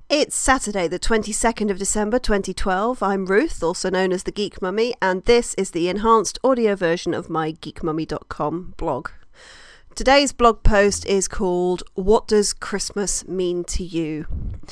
It's Saturday, the 22nd of December 2012. I'm Ruth, also known as the Geek Mummy, and this is the enhanced audio version of my geekmummy.com blog. Today's blog post is called What Does Christmas Mean to You?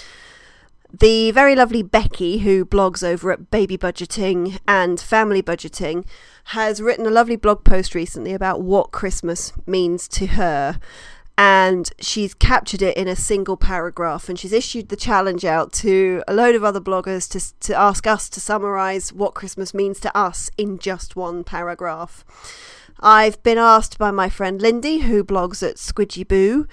The very lovely Becky, who blogs over at Baby Budgeting and Family Budgeting, has written a lovely blog post recently about what Christmas means to her. And she's captured it in a single paragraph, and she's issued the challenge out to a load of other bloggers to ask us to summarise what Christmas means to us in just one paragraph. I've been asked by my friend Lindy, who blogs at Squidgy Boo,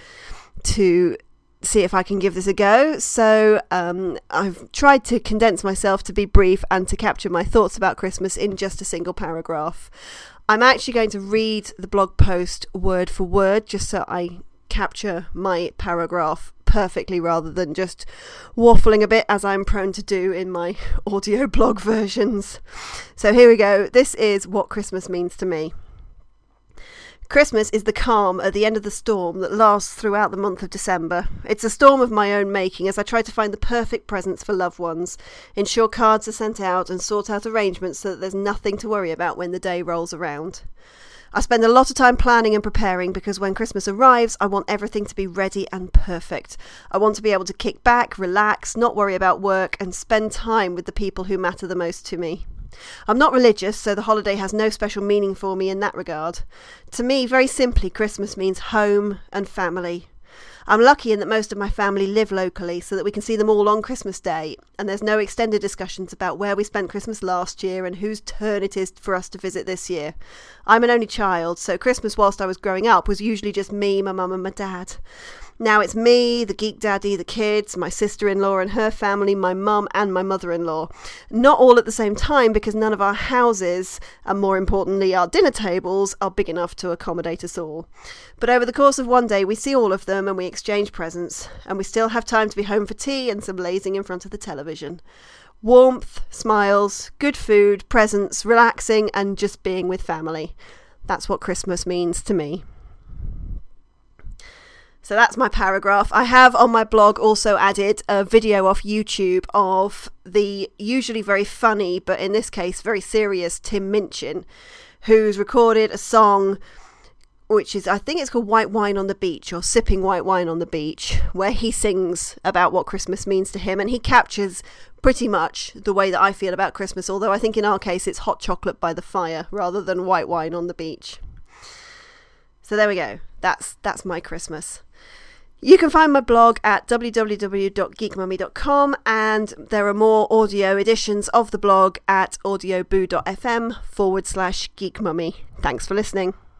to see if I can give this a go. So I've tried to condense myself to be brief and to capture my thoughts about Christmas in just a single paragraph. I'm actually going to read the blog post word for word, just so I capture my paragraph perfectly rather than just waffling a bit, as I'm prone to do in my audio blog versions. So here we go. This is what Christmas means to me. Christmas is the calm at the end of the storm that lasts throughout the month of December. It's a storm of my own making as I try to find the perfect presents for loved ones, ensure cards are sent out and sort out arrangements so that there's nothing to worry about when the day rolls around. I spend a lot of time planning and preparing because when Christmas arrives, I want everything to be ready and perfect. I want to be able to kick back, relax, not worry about work, and spend time with the people who matter the most to me. I'm not religious, so the holiday has no special meaning for me in that regard. To me, very simply, Christmas means home and family. I'm lucky in that most of my family live locally so that we can see them all on Christmas Day, and there's no extended discussions about where we spent Christmas last year and whose turn it is for us to visit this year. I'm an only child, so Christmas whilst I was growing up was usually just me, my mum and my dad. Now it's me, the geek daddy, the kids, my sister-in-law and her family, my mum and my mother-in-law. Not all at the same time because none of our houses, and more importantly our dinner tables, are big enough to accommodate us all. But over the course of one day we see all of them and we exchange presents, and we still have time to be home for tea and some lazing in front of the television. Warmth, smiles, good food, presents, relaxing and just being with family. That's what Christmas means to me. So that's my paragraph. I have on my blog also added a video off YouTube of the usually very funny, but in this case very serious, Tim Minchin, who's recorded a song which is, I think it's called White Wine on the Beach, or Sipping White Wine on the Beach, where he sings about what Christmas means to him, and he captures pretty much the way that I feel about Christmas, although I think in our case it's hot chocolate by the fire rather than white wine on the beach. So there we go. That's my Christmas. You can find my blog at www.geekmummy.com, and there are more audio editions of the blog at audioboo.fm/geekmummy. Thanks for listening.